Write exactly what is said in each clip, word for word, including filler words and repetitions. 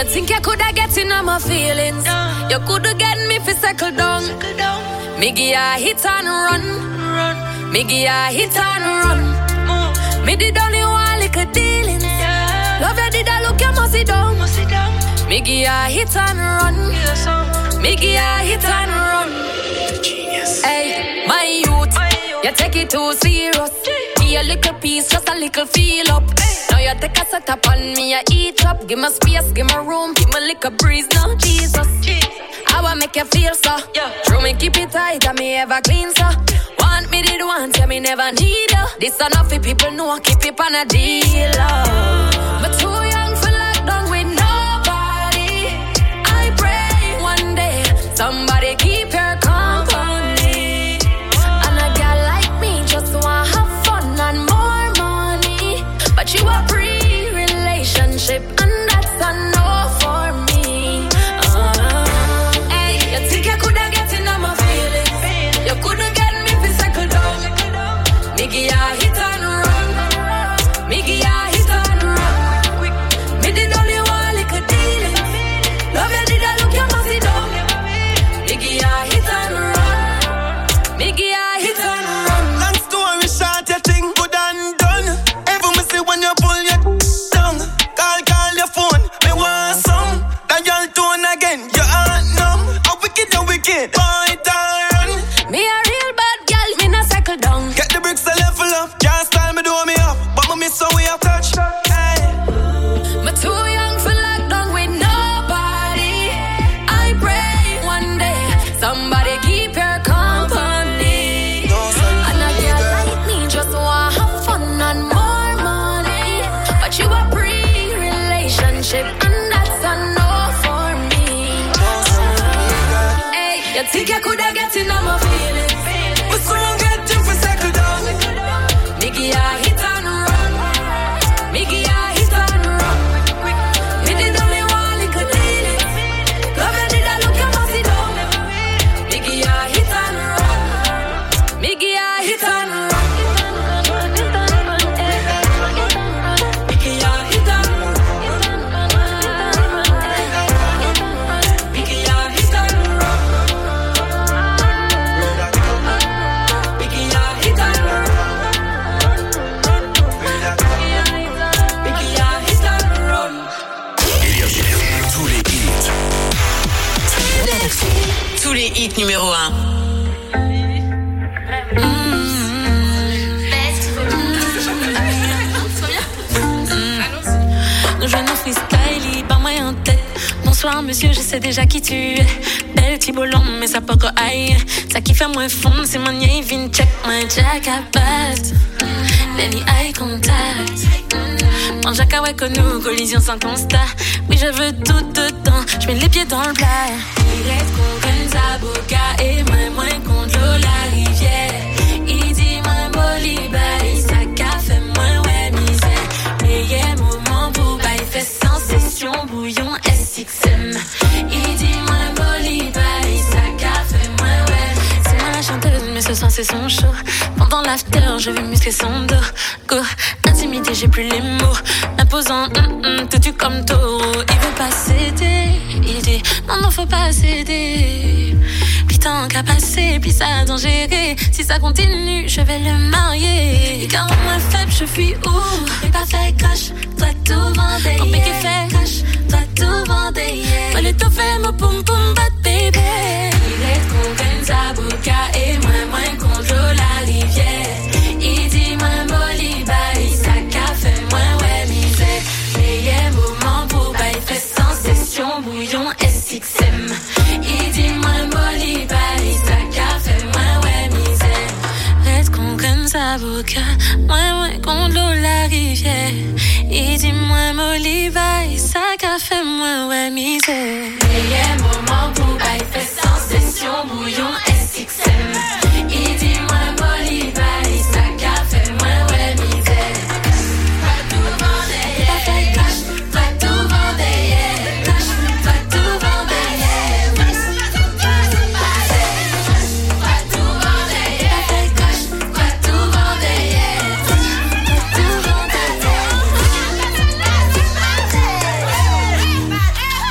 You think you coulda get in on my feelings? No. You coulda get me fi settle down. Me give ya hit and run. run. Me give ya hit and run. Mm. Me did only one little dealings. Yeah. Love you did I look you must sit down. Must sit down. Me give ya hit and run. Yeah, me give ya hit and run. Genius. Hey, my youth, my youth. You take it too serious. Give a little piece, just a little feel up. Hey. Now you take a set up on me, I eat up. Give me space, give me room, give me little breeze. Now Jesus, Jesus. I wanna make you feel so. Yeah. True me keep it tight, and me ever clean so. Want me did want, tell me never need you. This enough for people know, keep it on a deal. Oh. But too young for lockdown with nobody. I pray one day somebody keep your company. And a girl like me just wanna have fun and more money. But you a pre-relationship and that's a no for me. Uh, hey, you think you coulda get in on my feelings? You coulda get me fi cycle down. Me give ya hit and run. Me give ya hit and run. Me did only one little dealing. Love you did I look you must sit down. Me give ya hit and run. Me give ya hit and run. Long story short, you think good and done. Ever me see when you pull your tongue. Call, call your phone, me want some. That y'all tone again, you aren't numb. How wicked, you wicked, point and run. Me a real bad girl, me not cycle down. Get the bricks a level up, can't style me do me up. But me miss how we have touch. Hey. Me too young for lockdown with nobody. I pray one day somebody keep your company. No, son, And a girl like me just want have fun and more money. But you a pre-relationship and that's a no for me. Hey, you think you coulda get in on my feelings? we soon get you for settle down. Me give ya hit and run. Me give ya hit and run. Me did only one little dealing. Love you did I look you must sit down. Me give ya hit and run. Me give ya hit and run. Me give ya hit and run. Me give ya hit and run. Me give ya hit and run. Me give ya hit and run. Tous les hits. Tous les hits numéro un. Nous jouons nos freestyle, par moi en tête. Bonsoir monsieur, je sais déjà qui tu es. Belle tibolon, mais ça peut aïe. Ça qui fait moins fond, c'est mon yé, vin check my jack à bat. Lenny eye contact. Mon jack à ouais que nous, collision sans constat. Oui, je veux tout dedans, je mets les pieds dans le plat. Il reste qu'on gagne avocat et moi, moins contre l'eau, la rivière. Il dit moins boliba, il sac à fait moins, ouais, misère. Meilleur moment pour bail, fait sensation, bouillon S X M. Il dit moins boliba, il sac à fait moins, ouais. C'est moi la chanteuse, mais ce soir c'est son show. Pendant l'after, je vais muscler son dos. Go, intimidé, j'ai plus les mots. Imposant, mm, mm, tout comme taureau. Il veut pas céder, il dit non, non, faut pas céder. Puis tant qu'à passer, puis ça a gérer. Si ça continue, je vais le marier. Et quand on moins faible, je fuis où? Mais pas fait cash, toi tout vendé. Ton pique est fait cash, toi tout vendé. Moi le tout fait, mon poum poum bat bébé. Il est qu'on gagne sa bouca et moins moins contre l'eau, la rivière. Il dit moins boliba, il sac à fait moins ouais misère. Meilleur moment pour bail, fait sensation, bouillon S X M. Il dit moins boliba, il sac à fait moins ouais misère. Reste qu'on gagne sa bouca, moins moins contre l'eau, la rivière. Il dit moins boliba, il sac à fait moins ouais misère. Meilleur moment pour bail, fait sensation, bouillon S X M. Il dit moins boliba, il sac à fait moins ouais misère. Toi tout vendé, pas fait cash, toi tout vendé, cash, toi tout vendé, toi tout vendé, pas fait cash, toi tout vendé, toi tout vendé.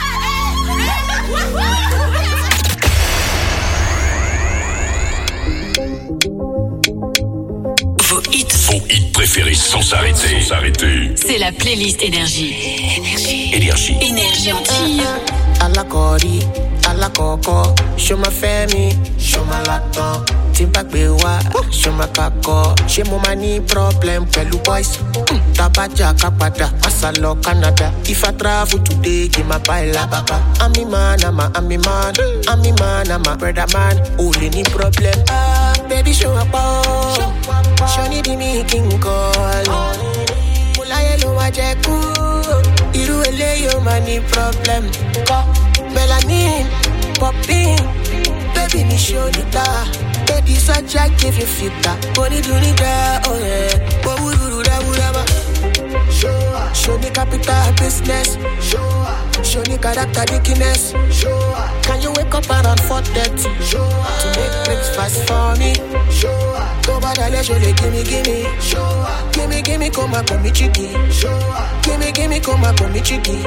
sans s'arrêter. Sans s'arrêter. C'est la playlist Énergie. Énergie. Énergie. Énergie Antille. À la cori, à la coco, show ma famille, show ma lato. Timba bewa, show ma kako. J'ai mon mani problème, pelu boys. Tabaja kapada, asalo Canada. If I travel today, give my baila baba. I'm me man, I'm a, I'm me man. I'm me man, I'm a brother man. Only ni problem. Ah, baby show up, oh. Show ni di me king call. Mula yelo wajeku. Iru ele yo mani problem. Melanin, popping. Baby ni show ni da. Baby such a give you fita. Boni do ni da, oh yeah. Bo uru da uru ba. Show me capital business. Show me character dickiness. Can you wake up around four thirty to make breakfast for me? Go badale jole gimme gimme. Gimme gimme come up on me chicky. Gimme gimme come up on me chicky.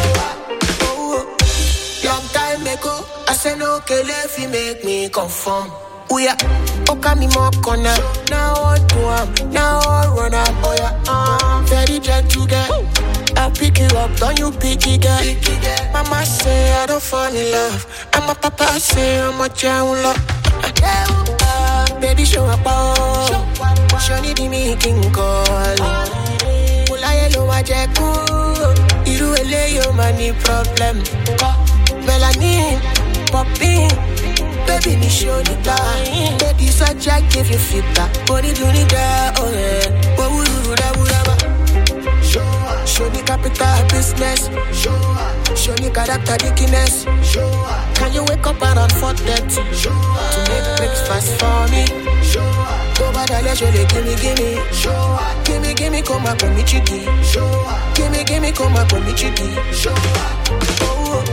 Long time ago, I said no kill if you make me conform. Oh yeah, okay me more corner. Now I do am, now I run am. Oh yeah, uh, very gentle girl. I'll pick you up, don't you pick it girl. Mama say I don't fall in love, and my papa say I'm a child love. Uh, baby show up, oh. Show me the making call. Mula yelo wajeku, iru ele yo mani problem. Melanin, popping. Baby, me show ni da. Baby, such a give you fita. Boni do ni da, oh yeah. Bo uru da uru ba. Show me capital business. Show me character dickiness. Can you wake up around four thirty to make breakfast for me? Go badale jole gimme gimme. Gimme gimme come up on me chicky. Gimme gimme come up on me chicky. Oh.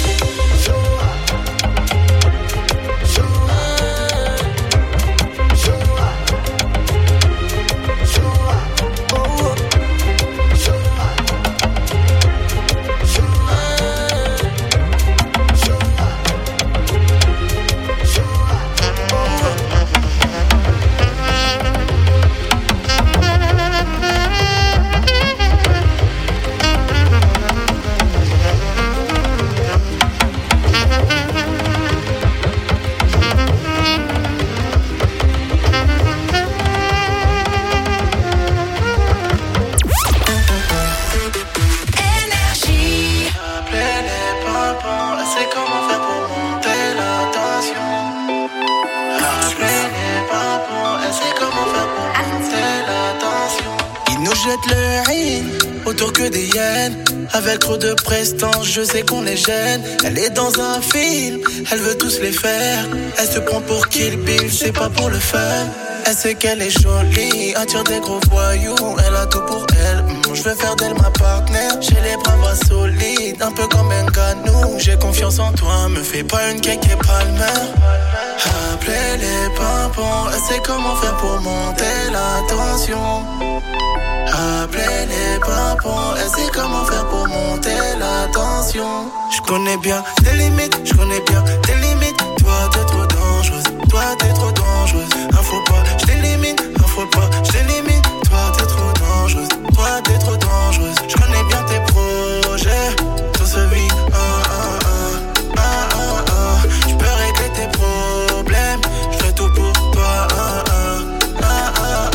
Autour que des hyènes, avec trop de prestance, je sais qu'on les gêne. Elle est dans un film, elle veut tous les faire. Elle se prend pour Kill Bill, c'est pas pour le fun. Elle sait qu'elle est jolie, attire des gros voyous. Elle a tout pour elle, mmh, je veux faire d'elle ma partenaire. J'ai les bras bras solides, un peu comme un ganou. J'ai confiance en toi, me fais pas une cake et Palmer. Appelez les pimpons, elle sait comment faire pour monter la tension. Appelez les pimpons, elle sait comment faire pour monter la tension. Je connais bien tes limites, je connais bien tes limites. Toi t'es trop dangereuse, toi t'es trop dangereuse. Un faux pas, je t'élimine, un faux pas, je t'élimine. Toi t'es trop dangereuse, toi t'es trop dangereuse. Je connais bien tes projets, tout se vit un, un, un, un, un, un. Je peux régler tes problèmes, je fais tout pour toi, un, un, un, un,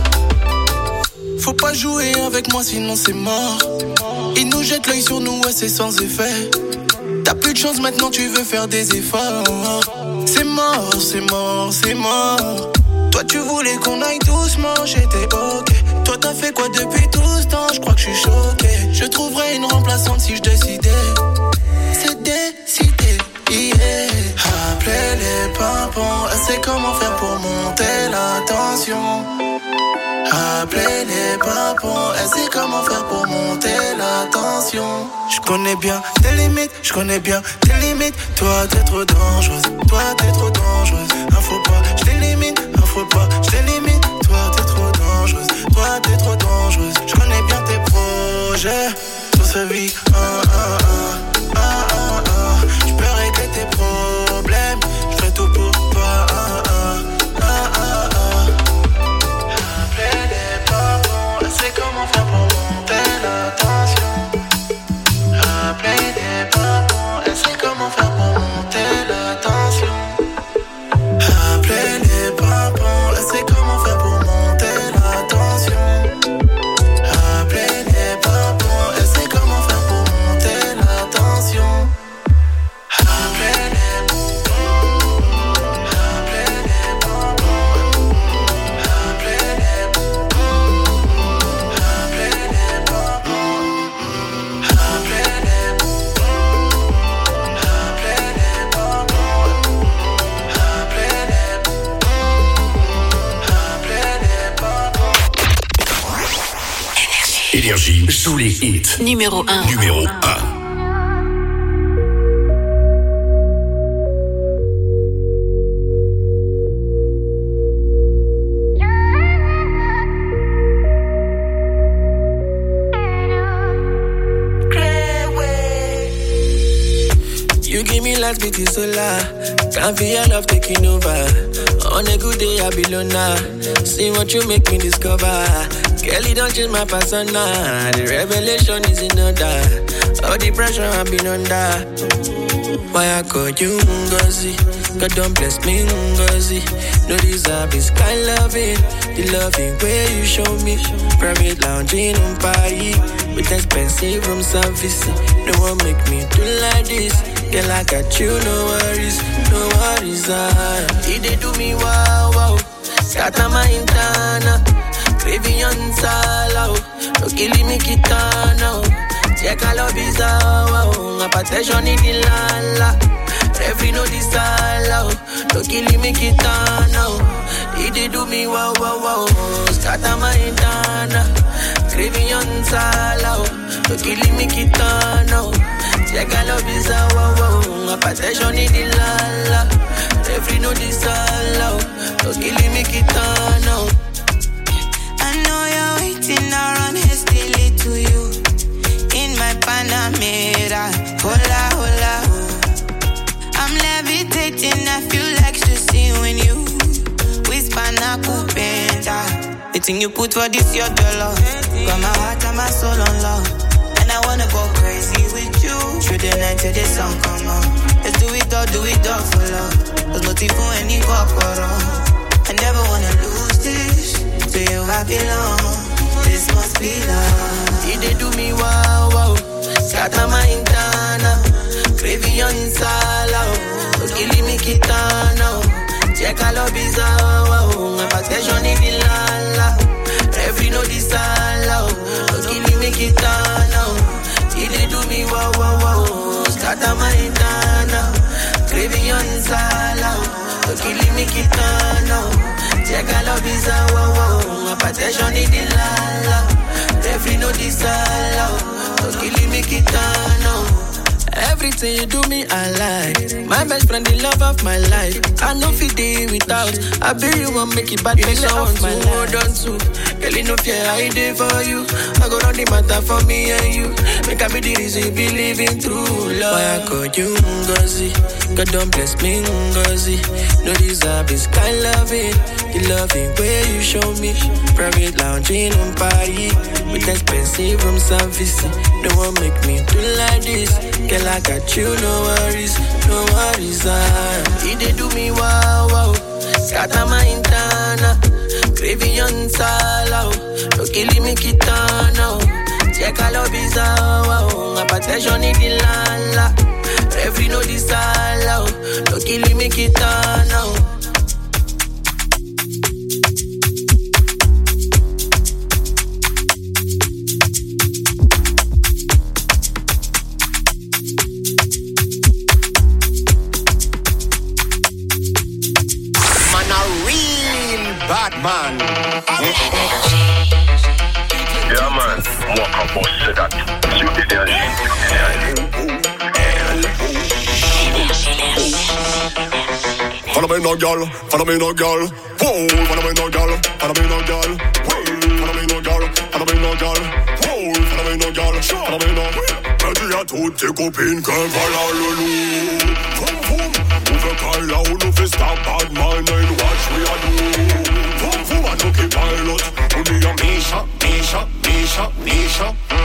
un. Faut pas jouer avec moi sinon c'est mort. Ils nous jettent l'œil sur nous, ouais c'est sans effet. T'as plus de chance maintenant, tu veux faire des efforts. C'est mort, c'est mort, c'est mort. Toi tu voulais qu'on aille doucement, j'étais ok. Toi t'as fait quoi depuis tout ce temps, je crois que je suis choqué. Je trouverais une remplaçante si je décidais. C'est décidé, yeah. Appelez les pimpons, elle sait comment faire pour monter la tension. Appelez les pimpons, elle sait comment faire pour monter la tension. Je connais bien tes limites, je connais bien tes limites. Toi t'es trop dangereuse, toi t'es trop dangereuse. Un faux pas, je t'élimine, un faux pas, je t'élimine. Toi t'es trop dangereuse, toi t'es trop dangereuse. Je connais bien tes projets, tout se vit un, un, un, un, un, un. Je peux régler tes problèmes, je fais tout pour toi, un, un, un, un, un. Appelez les pimpons, elle Tous les hits. Numéro un. Numéro un. You give me last beat is solar. Can't feel your love taking over. On a good day, I be loner. See what you make me discover. Kelly don't change my persona. The revelation is in order. All the pressure I've been under. Why I call you Ngozi? God don't bless me Ngozi. No deserve this kind loving. The loving way you show me. Private lounging on Paris. With expensive room service. No one make me do like this. Girl, I got you, no worries, no worries. Ah. Did they do me wow, wow? Scatter my intana. Craving on sala. No killing me kitana. Check all of his wow. My protection in the lala. Every no disala. No killing me kitana. Did they do me wow, wow, wow? Scatter my intana. Craving on sala. No killing me kitana. Check all of his wow, wow. My protection in the lala. Every no disala. No killing me kitana. I know you're waiting around hastily to you. In my Panamera, hola, hola, oh. I'm levitating, I feel like ecstasy when you whisper nakupenda. The thing you put for this, your dollar. Got my heart and my soul on love. And I wanna go crazy with you. Through the night till the sun come on. Let's do it all, do it all for love. There's no tea for any corporal. I never wanna lose this. To you I belong. This must be love. Did they do me wow, wow? Scatter my intana. Craving on sala. No killing me kitana. Check all of his wow. My protection in the lala. Every no disala. No killing me kitana. Did they do me wow, wow, wow? Scatter my intana. Craving on sala. No killing me kitana. Check all of his wow, wow. My protection in the lala. Every no disala. No killing me kitana. Everything you do me, I like. My best friend, the love of my life. I know fit day without. I bet you won't make it bad. You make I want my hold on to. Girl, you know fear I did for you. I go round the matter for me and you. Make I be the reason you be living through love. Why I call you Ngozi? God don't bless me Ngozi. No deserve this kind loving. The loving way you show me. Private lounging on Paris. With expensive room service. No one make me do like this. Girl, I got you, no worries, no worries. Ah. Did they do me wow, wow? Scatter my intana. Craving on sala. No killing me kitana. Check all of his wow. My protection in the lala. Every no disala. No killing me kitana. Man. Yeah, man. Moi, quand boss, c'est that. Sur énergie. Follow me no girl, follow me no girl. Whoa, follow me no girl, follow me no girl. Whoa, follow me no girl, follow me no girl. Whoa, follow me no girl, follow me no. Mais tu as toutes tes copines que voilà le loup. Vroom vroom, on veut qu'à là où nous fait star bad man and watch we are do. Vroom vroom, I know qui pilot. On dit à Misha, Misha, Misha, Misha.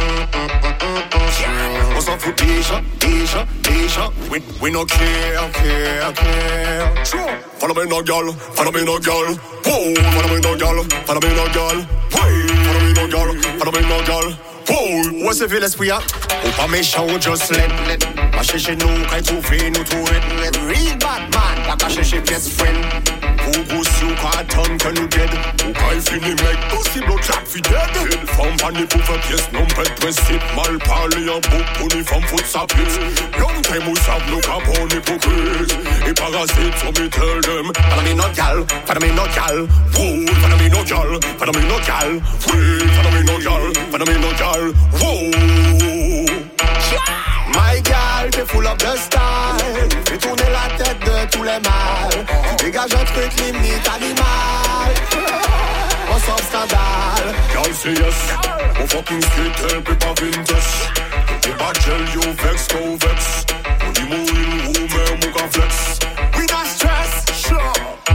On s'en fout déjà, déjà, déjà. We, we no care, care, care. Follow me no girl, follow me no girl. Whoa, follow me no girl, follow me no girl. Hey, follow me no girl, follow me no girl. Whoa, what's the feel l'esprit à? Ou pas méchant ou just let, let. Pas chercher nous, quand il trouve nous tout red. Real bad man, pas qu'à chercher best friend. Who goes you can't turn can you get? Who can't feel make pussy blood clot fi dead? Head from funny pouvait pièce non pet principe. Mal parler en bouc pony from foot sapit. Long time we have no cap on hypocrite. Et parasite so me tell them. Follow me no gal, follow me no gal. Whoa, follow me no gal, follow me no gal. Whoa, follow me no gal, follow me no gal. Whoa. My gal, t'es full of the style. Fais tourner la tête de tous les mâles. Tu dégages un truc limite animal. On sort scandale. Y'all say yes. On fucking skate, elle peut pas vintage. T'es pas gel, yo vex, go vex. On dit mourir, ou même ou qu'en flex. We not stress, sure.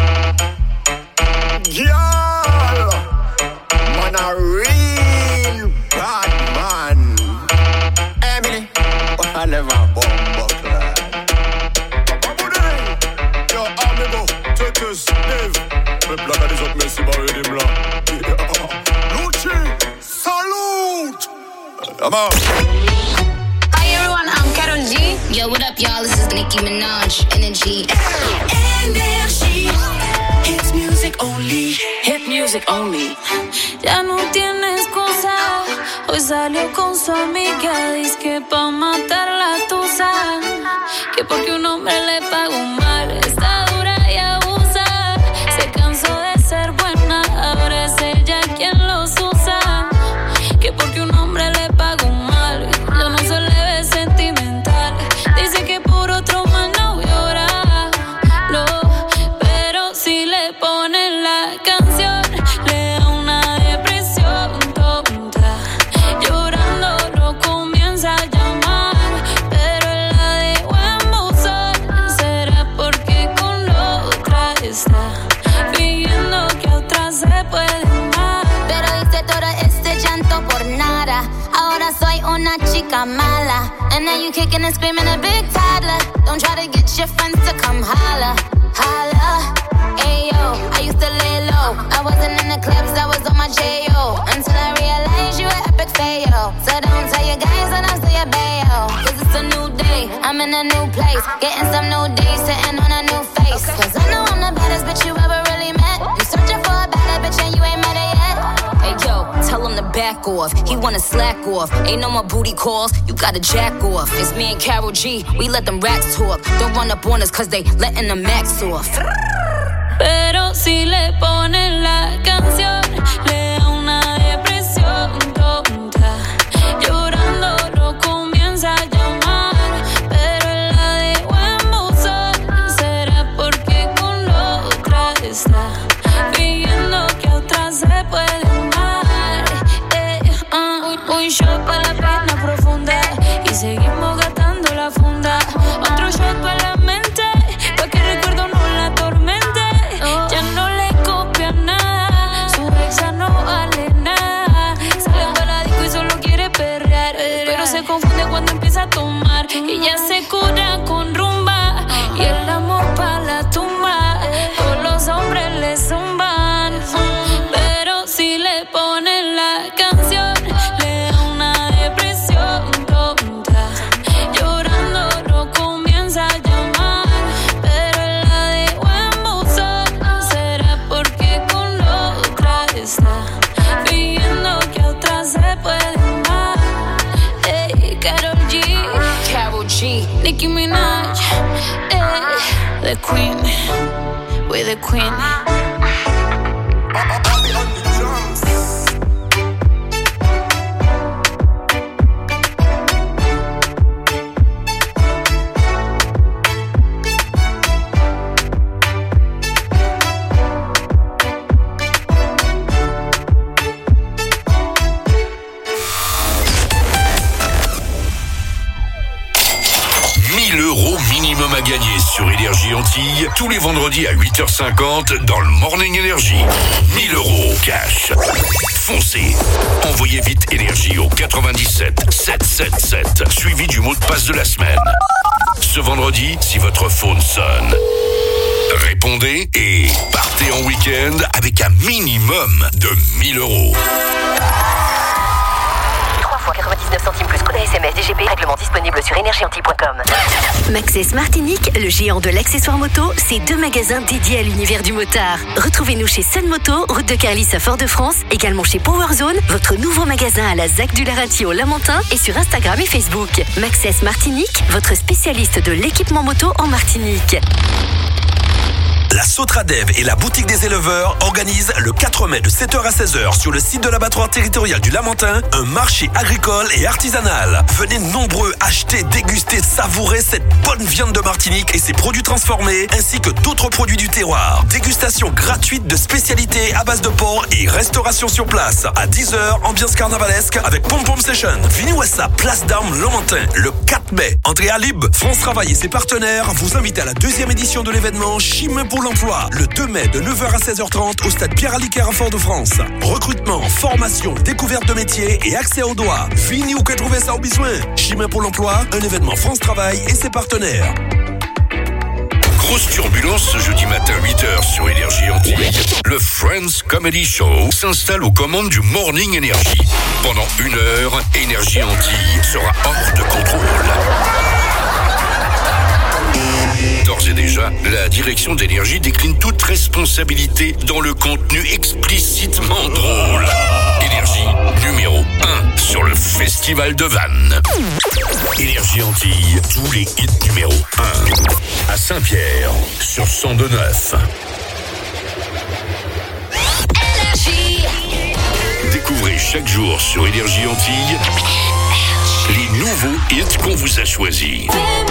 Y'all, man a real bad man. Emily, I never bomb buckler. Yo, amigo, Titus, Dave. Me blague à des autres, merci, barré des blancs. Lucci, salute! Come on. Hi everyone, I'm Karol G. Yo, what up y'all? This is Nicki Minaj. Energy. Energy. Hit music only. Hit music only. Ya no tiene excusa. Hoy salió con su amiga. Dice que pa' matar la tusa. Que porque un hombre le pagó mal. Está dura y abusa. Se cansó de ser buena. Ahora es ella quien los usa. Que porque un hombre le pagó mal. Ya no se le ve sentimental. Dice que por otro man no llora. No, pero si le ponen la canción, le da una depresión tonta. Llorando no comienza a llamar, pero él la dejó en buzón. ¿Será porque con la otra está fingiendo que a otra se puede amar? Pero hice todo este llanto por nada. Ahora soy una chica mala. And now you kicking and screaming a big toddler. Don't try to get your friends to come holla, holla. Ayo, I used to lay low. I wasn't in the clubs, I was on my J O. Until I realized you were epic fail. So don't tell your guys and I'll tell your bayo. Cause it's a new day, I'm in a new place. Getting some new days, sitting on a new face. Cause I know I'm the baddest bitch you ever really met. You searching for a better bitch and you ain't met her yet. Hey yo, tell him to back off. He wanna slack off. Ain't no more booty calls, you gotta jack off. It's me and Karol G, we let them rats talk. Don't run up on us cause they letting the max off. Pero si le ponen la canción, le da una depresión tonta. Llorando no comienza a llamar, pero él la dejó en buzón. ¿Será porque con la otra está fingiendo que a otra se puede amar? Eh, uh, un shot para la pena profunda y seguimos gastando la funda. Otro shot para la mente, pa' que el recuerdo no la atormente. Ya no le copia nada, su exa no vale nada. Sale para la disco y solo quiere perrear, pero se confunde cuando empieza a tomar. Ella se cura con rumba y el amor pa' la tumba. Todos los hombres le zumban, pero si le ponen la canción, le da una depresión tonta. Llorando no comienza a llamar, pero él la dejó en buzón. ¿Será porque con la otra está fingiendo que a otra se puede amar? Hey, Karol G, Karol G, Nicki Minaj, hey, the queen, we're the queen. mille euros minimum à gagner sur Énergie Antilles tous les vendredis à huit heures cinquante dans le Morning Energy. mille euros cash. Foncez. Envoyez vite Énergie au quatre-vingt-dix-sept sept cent soixante-dix-sept suivi du mot de passe de la semaine. Ce vendredi, si votre phone sonne, répondez et partez en week-end avec un minimum de mille euros. trois fois quatre-vingt-dix-neuf centimes plus code S M S D G P règlement disponible sur énergie anti point com. Maxès Martinique, le géant de l'accessoire moto, c'est deux magasins dédiés à l'univers du motard. Retrouvez-nous chez Sun Moto, route de Carlis à Fort-de-France, également chez Powerzone, votre nouveau magasin à la ZAC du Larentie au Lamentin et sur Instagram et Facebook. Maxès Martinique, votre spécialiste de l'équipement moto en Martinique. La Sotradev et la boutique des éleveurs organisent le quatre mai de sept heures à seize heures sur le site de l'abattoir territorial du Lamentin un marché agricole et artisanal. Venez nombreux acheter, déguster, savourer cette bonne viande de Martinique et ses produits transformés ainsi que d'autres produits du terroir. Dégustation gratuite de spécialités à base de porc et restauration sur place. À dix heures, ambiance carnavalesque avec Pom Pom Session. Venez à sa place d'armes Lamentin le quatre mai. Entrée à libre. France Travail et ses partenaires vous invitent à la deuxième édition de l'événement Chimay pour l'emploi, le deux mai de neuf heures à seize heures trente au stade Pierre-Aliquer à Fort-de-France. Recrutement, formation, découverte de métiers et accès aux doigts. Fini ou que trouver ça au besoin. Chimay pour l'emploi, un événement France Travail et ses partenaires. Grosse turbulence ce jeudi matin huit heures sur Énergie Antilles. Le Friends Comedy Show s'installe aux commandes du Morning Energy. Pendant une heure, Énergie Antilles sera hors de contrôle. D'ores et déjà, la direction d'Énergie décline toute responsabilité dans le contenu explicitement drôle. Énergie numéro un sur le Festival de Vannes. Énergie Antilles, tous les hits numéro un. À Saint-Pierre, sur cent deux neuf. Découvrez chaque jour sur Énergie Antilles les nouveaux hits qu'on vous a choisis.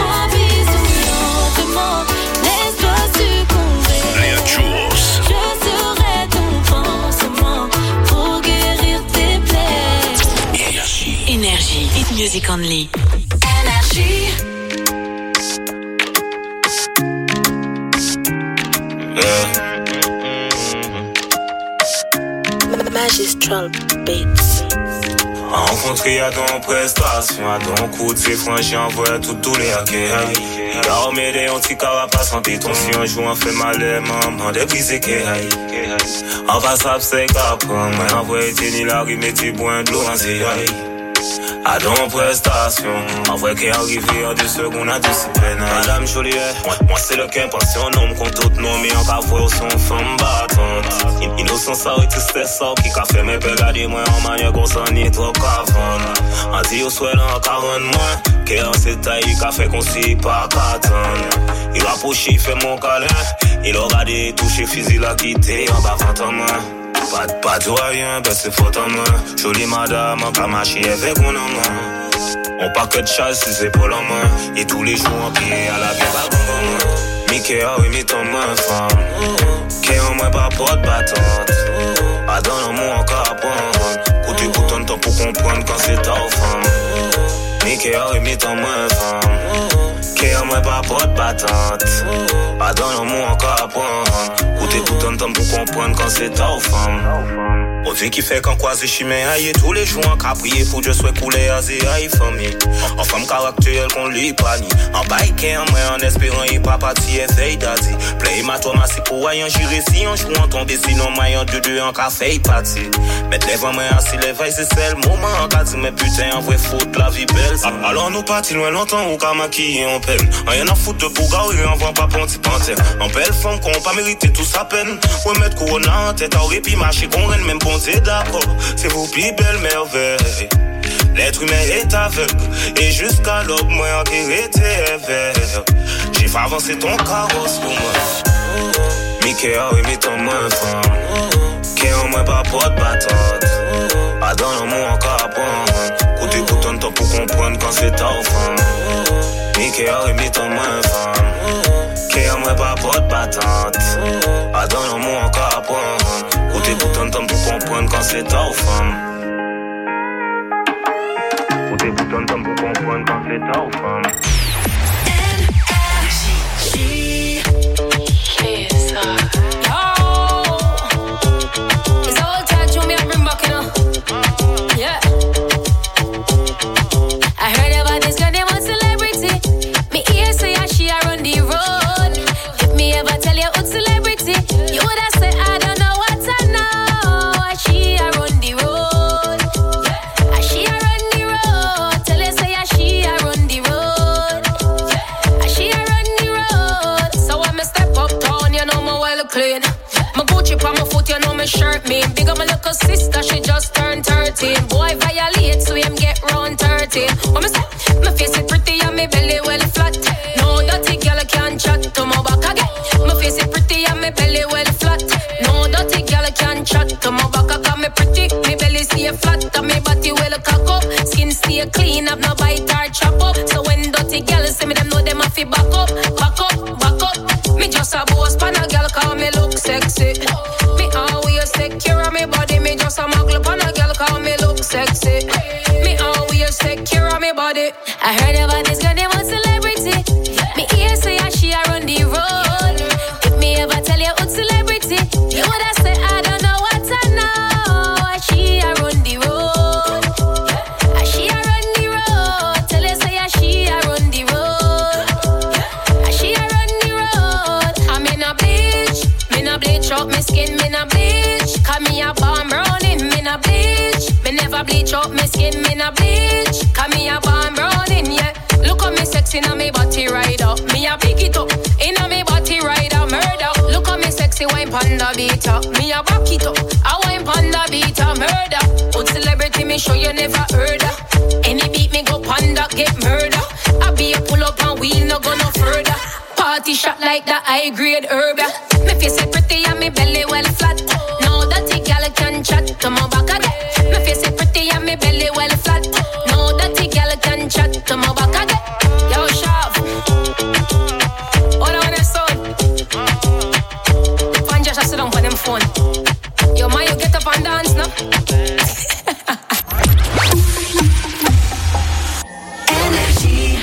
Léa Jours. Je serai ton pansement pour guérir tes plaies. Énergie. Énergie. Hit music only. Énergie. Magistral Beats. Rencontré à ton prestation, à ton coup de ses franchis, envoie tout tous les hackers. Car m'aider un petit carapace, santé ton si un jour on fait mal, maman, de briser que aïe. En passable, c'est qu'à prendre, moi, envoie tenir la rime et tu bois de l'eau en zéaïe. À ton prestation, en vrai qu'est arrivé en deux secondes à discipline. Madame Joliet, moi, moi c'est le qu'un passion, homme qu'on tout nom, mais on va voir son femme battante. Innocent ça et tout c'est ça qui qu'a fait mes pégades, moi en manière qu'on s'en est trop qu'avant. En dit au souhait en quarante mois, qu'est en cette taille qu'a fait qu'on s'y pas qu'attendre. Il rapproche, il fait mon câlin, il a regardé, touché, fusil à quitter en bas vingt en main. Pas de pas de rien, ben c'est faute en main. Jolie madame, en kamachi avec mon main. On paquet de chasse, si c'est pas la main. Et tous les jours en pied à la vie, pas bon. Mickey a remis ton main, femme. Qu'est en moi, pas porte battante. A dans l'amour encore à prendre. Côté coûte un temps pour comprendre quand c'est ta femme. Mickey a remis ton main, femme. Qu'est en moi, pas porte battante. A dans l'amour encore à prendre. Côté coûte un temps pour comprendre quand c'est ta femme. On dit qui fait qu'en croise chimé aïe tous les jours en caprier pour Dieu soit coulé à zé aïe famille. En femme caractérielle qu'on lui pani. En bike en moi en espérant y pas parti et fait d'adi. Play ma toi ma si pour aïe en juré si en jouant tomber sinon maille en deux deux en café parti. Mettre les vents moi assis les veilles c'est c'est le moment en cas mais putain en vrai faute la vie belle. Alors nous partis loin longtemps ou qu'à maquiller en peine. Rien à foutre de bouga et en voit pas ponti panthère. En belle femme qu'on pas mérité tout sa peine. Ouais mettre corona en tête à répit marcher qu'on renne même c'est d'accord, c'est vos plus belles merveilles. L'être humain est aveugle, et jusqu'à l'aube, moi en guéré tes verres. J'ai fait avancer ton carrosse pour moi. Mickey a remis ton main femme. Qu'est en moi pas porte battante. A dans l'amour encore à prendre. Côté pour ton temps pour comprendre quand c'est ta femme. Mickey a remis ton main femme. Qu'est en moi pas porte battante. A dans l'amour encore à prendre. Côté pour ton temps pour comprendre quand c'est ta femme. Côté pour ton temps pour comprendre quand c'est ta femme. Energy. Yes, sir. It's all time to me and bring back, you know. Yeah. I heard about this girl, they want celebrity. Me ear say how she a run the road. If me ever tell you who's celebrity, you would have said I don't know what I know. She a run the road. Yeah. She a run the road. Tell her say she a run little sister, she just turned thirteen. Boy violate, so him get round thirteen. What me say? My face is pretty and my belly well flat. No dirty girl can chat to my back again. My face is pretty and my belly well flat. No dirty girl can chat to my back. I got me pretty, my belly stay flat, and my body well cock up. Skin stay clean, have no bite or chop up. So when dirty girls see me, them know them have to back up, back up, back up. Me just a boss pan a girl 'cause me look sexy. Me always take care of me body. Me just a muggle pan a girl 'cause me look sexy. Me always take care of me body. I heard about this girl named a celebrity. Me ear say how she a run the road. If me ever tell you who's celebrity, you woulda say I don't know what I know. How she a run the road. How she a run the road. Tell her say how she a run the road. How she a run the road. I'm in a bleach, me na bleach up me skin, me na bleach. 'Cause me a bomb browning, me na bleach. Me never bleach up me skin, me na bleach. 'Cause me a bomb browning, yeah. Look at me sexy na me body right up. Me a pick it up, inna me body right up, murder. Look at me sexy wine panda beater. Me a back it up, I wine panda beater, murder. Old celebrity me show you never heard of. Any beat me go panda get murder. I be a pull up and wheel no go no further. Party shot like the high grade herb. Me face is pretty and me belly well flat. No dirty girl can chat to my back again. Me face is pretty and me belly well flat. No dirty girl can chat to my back again. Yo, Shav, hold on that son. Fan just sit down for them phone. Yo, man, you get up and dance now. Energy.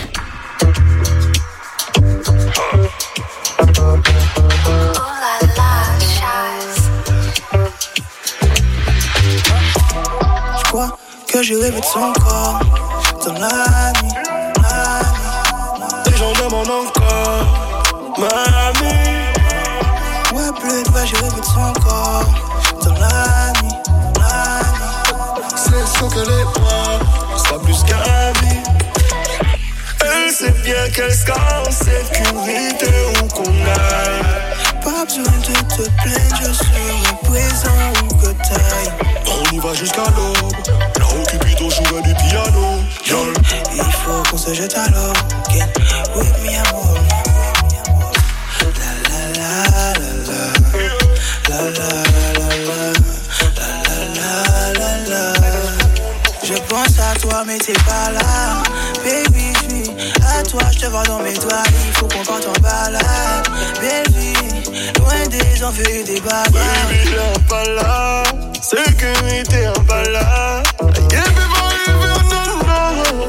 Je crois que j'ai rêvé de son corps dans la nuit, la nuit. Les gens demandent encore, mamie. Ouais, plus de j'ai rêvé de son corps dans la nuit, la nuit. C'est son qu'elle est moi, ça plus qu'un ami. Elle sait bien qu'elle sera en sécurité où qu'on aille. Pas besoin de te plaindre, je serai présent où que t'ailles. On y va jusqu'à l'aube, là où Cupidon jouerait du piano. Y'all. Il faut qu'on se jette à l'eau. Get with me, amour. La la la la la. La la la la. La la la la la. Je pense à toi mais t'es pas là. Baby, je vis à toi, je te vois dans mes doigts. Il faut qu'on parte en balade. Baby, loin des envies des bagarres. Baby, là, pas là. Sécurité en balade. Yeah, baby, non,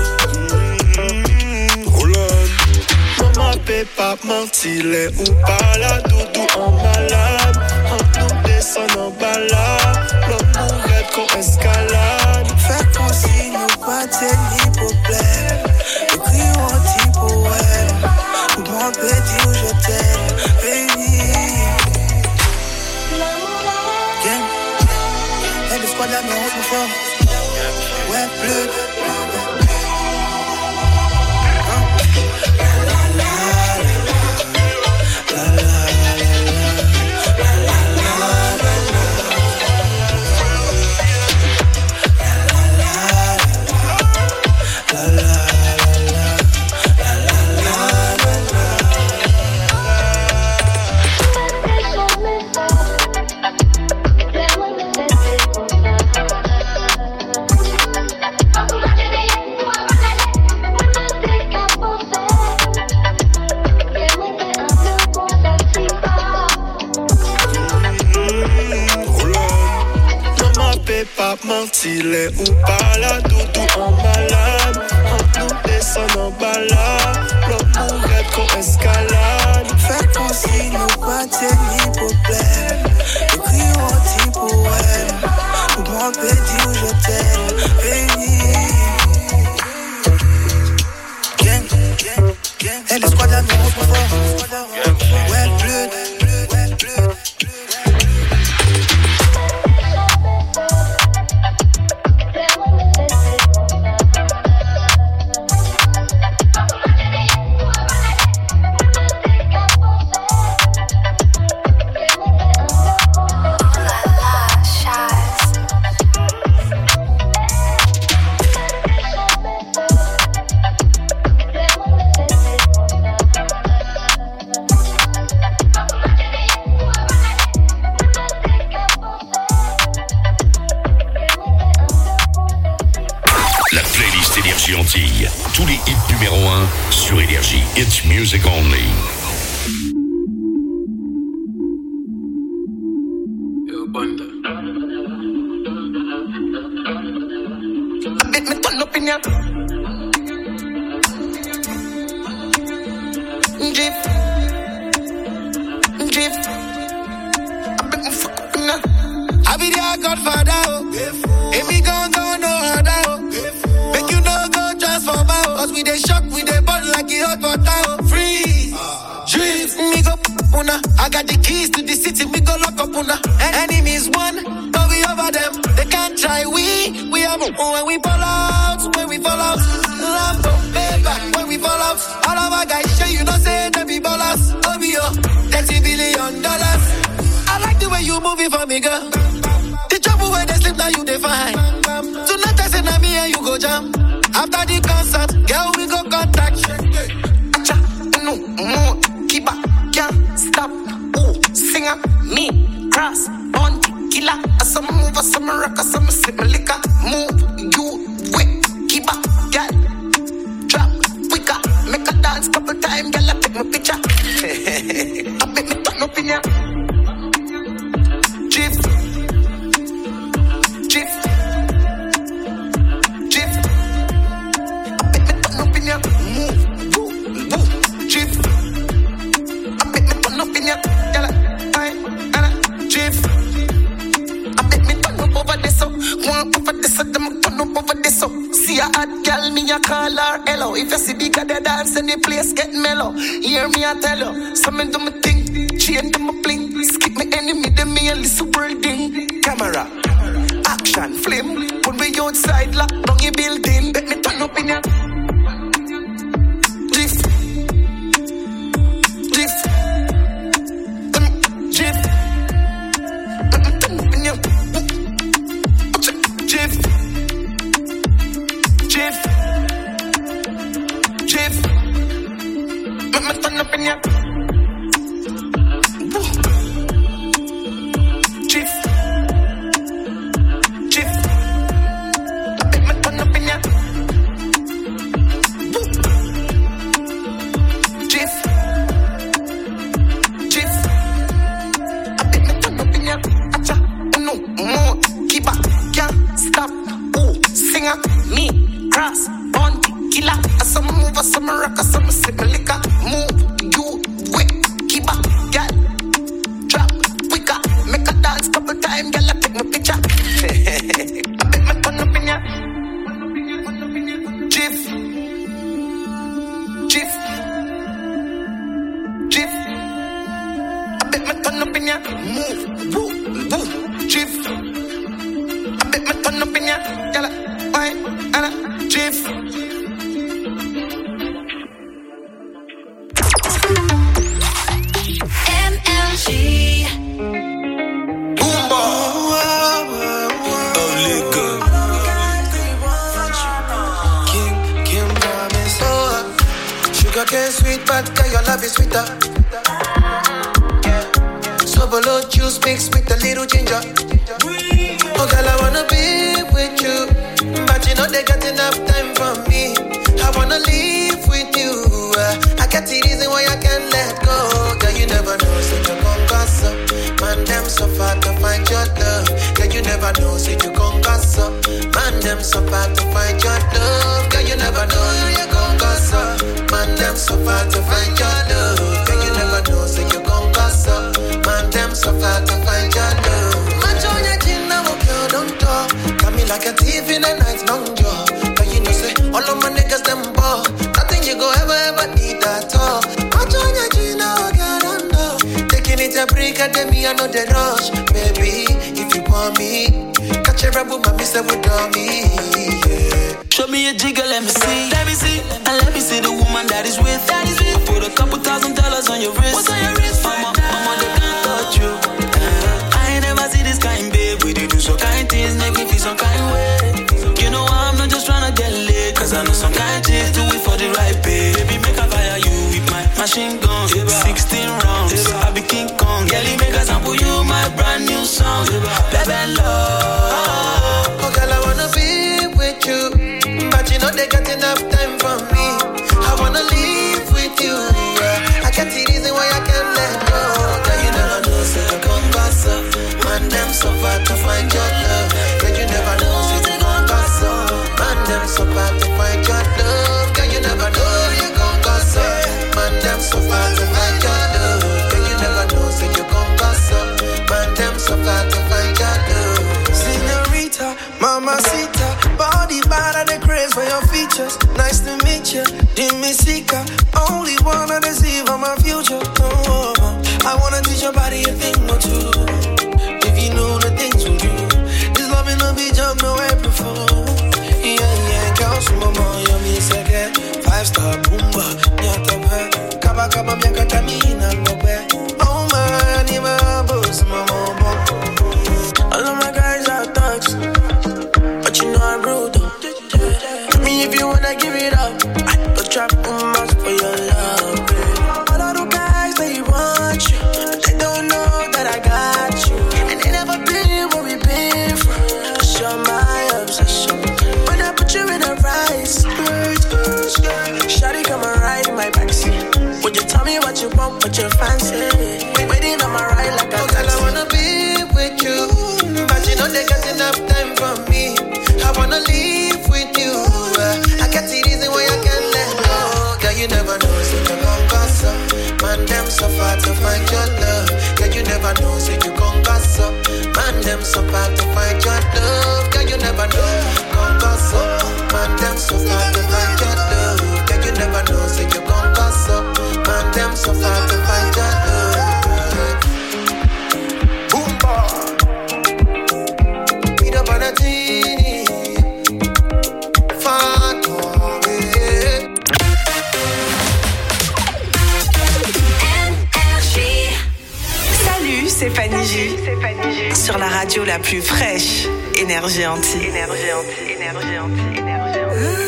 non. Maman, paie pas mentir, les ou pas là. Doudou en malade. En nous descend en balade. L'homme mourrait qu'on escalade. Fait qu'on signe ou pas, t'es ni problème. Écris un petit poème. Pour moi, petit où je t'aime, baby. Gang. Et le squad là, mais on se fort. Ouais, bleu. Pas mentir, les ou pas là, doudou en malade. En nous descend en balade. L'homme mourrait qu'on escalade. Fait qu'on signe ou pas, t'es ni problème. Écris un petit poème. Pour moi, petit où je t'aime, baby. Gang, gang, gang. Et le squad là, mais on se fort. Ouais, bleu, bleu, bleu, bleu. Shot. Énergie Antilles. Tous les hits numéro un sur Énergie. It's music only. I got the keys to the city, we go lock up una. Enemies one, but we over them. They can't try we, we have when we fall out, when we fall out. Lambo, paper, when we fall out. All of our guys show you know say they be ballers. O B O, thirty billion dollars. I like the way you move it for me, girl. The trouble where they sleep now you define. Tonight I say na me and you go jam. After the concert, girl we go contact. Acha, no, no, keep back. Can't stop, ooh, singer, me, cross, on the killer. I some move, I some rock, I some sip my liquor. Move, you, wait, keep up, girl. Drop, quicker, make a dance couple times, girl, I take my picture. I bet me turn up in ya. Chief, chief, chief. I bet me turn up in ya. Move, move, move, chief. See a hot girl, me a call her hello. If you see bigger the dance and the place get mellow. Hear me a tell you, some do me think, chain do me bling. Skip me enemy, them me a little world thing. Camera, action, flame. Put me outside, lock down your building. Bet me turn up in ya. Drift, drift, drift. Bet me turn up in ya. Drift. Chief, Chief, let me turn up in ya. Chief, Chief, let me turn up in ya. Chief, Chief, let me turn up in ya. Acha, no more, keep up, can't stop. Ooh, singer, me. Cross, on the killer. I some move, I some rock, I some sip my liquor. Move, you, wait, keep up, girl. Drop, quicker, make a dance couple times, girl, I take my picture. I bet me turn up in ya. Chief, Chief, Chief. I bet me turn up in ya. Move, woo, woo, Chief. I bet me turn up in ya, girl. Why, Anna? Chief. M L G Boomba. Oh, liquor. King, King promise. Oh, sugar cane sweet, but girl, your love is sweeter. So below juice mixed with a little ginger. Oh, girl, I wanna be with you. But you know they got enough time for me. I wanna live with you. uh, I get the reason why I can't let go. Girl, you never know, so you gon' gossip. Man, them so far to find your love. Girl, you never know, so you gon' gossip. Man, them so far to find your love. Girl, you never know, you gon' gossip. Man, them so far to find your love. Girl, you never know, so you gon' gossip. Man, them so far to find your love. Man, join your chin, now, girl, don't talk. Got me like a thief in the night, long jaw. But you know, say, all of my niggas, them ball. Nothing you go ever, ever need at all. I join your G now, girl, don't know. Taking it a break, at me, I know the rush. Baby, if you want me, catch a rebel, my mister would on me. Yeah. Show me a jigger, let me see. Let me see. And let me see the woman that is with. That is with. I put a couple thousand dollars on your wrist. What's on your wrist? Mama, mama, they can't touch you. Uh, I ain't never see this kind, babe. We do so kind things, make me feel some kind way. You know I'm not just tryna get laid, cause I know some kind chicks do it for the right pay. Baby, make a fire you with my machine guns. sixteen rounds, I be King Kong. Girlie, make a sample you my brand new song. Baby, love. Oh, girl, I wanna be with you. But you know they got got you. Dimisica, only wanna deceive on my future. Oh, I wanna teach your body a thing or two. If you know the things we do, this love in the beach, I'm no April Fool. Yeah, yeah, girl, so mama, you me second. Five star boomba, nyata be. Kaba kaba miaka tamina ngobe. Oh man, you my boss, mama. All of my guys are thugs, but you know I'm rude. Tell me if you wanna give it up. I go trap on my for your love. All of the guys they want you, but they don't know that I got you. And they never been where we been from. Cause you're my obsession. When I put you in a right skirt, shawty come and ride in my backseat. Would you tell me what you want, what you fancy? Waiting on my ride like a taxi. Girl, I wanna be with you, but you know they got enough time for me. I wanna live with you. I got the reason why I can't let go. Girl, you never know, so you gon' goss up. Man, them so far to find your love. Girl, you never know, so you gon' goss up. Man, them so far to find your love. Girl, you never know, gon' goss up. Man, them so far to find your love. Girl, you never know, so you gon' goss up. Man, them so far to find your love. Salut, c'est Fanny J. Sur la radio la plus fraîche, Énergie Anti. Énergie Anti, Énergie Anti, Énergie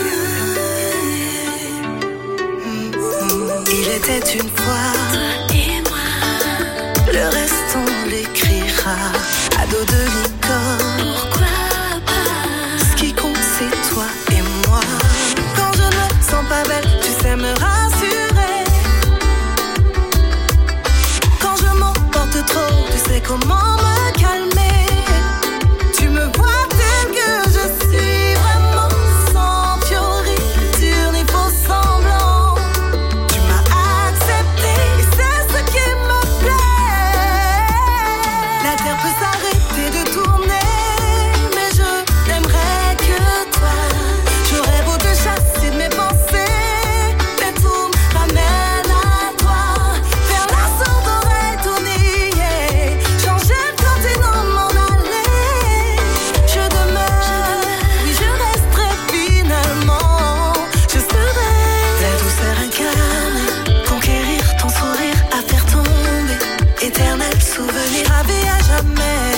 Anti. Il était une fois, et moi, le reste on l'écrira à dos de licorne. Pourquoi pas? Ce qui compte c'est toi et moi. Quand je ne me sens pas belle, tu sais me rassurer. Quand je m'emporte trop, tu sais comment me calmer. Tu me vois tel que je suis, vraiment sans fioriture ni faux semblant. Tu m'as accepté et c'est ce qui me plaît. La terre peut s'arrêter de tourner, mais je n'aimerais que toi. J'aurais beau te chasser de mes pensées, mais tout m'amène à toi. Faire la sourde oreille, tout nier, changer le continent, m'en aller. Je demeure, oui je resterai finalement. Je serai ta douceur incarnée, conquérir ton sourire, à faire tomber. Éternel souvenir, à vie à jamais.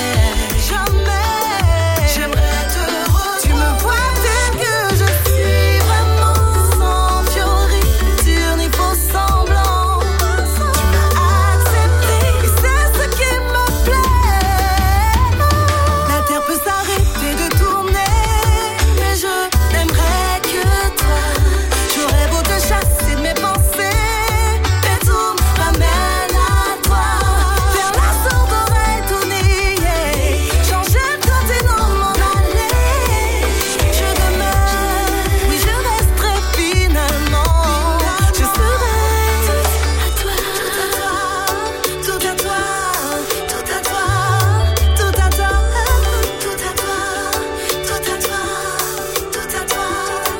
Jamais, j'aimerais te retrouver. Tu me vois tel que je suis, vraiment sans fioriture ni faux semblant. Tu m'as accepté et c'est ce qui me plaît. La terre peut s'arrêter de tourner, mais je n'aimerais que toi. J'aurais beau te chasser de mes pensées, mais tout m'amène à toi. Faire la sourde oreille, tout nier, changer le continent, m'en aller. Je demeure, oui je resterai finalement. Je serai tout à toi, tout à toi, tout à toi, tout à toi, tout à toi, tout à toi, tout à toi, tout à toi.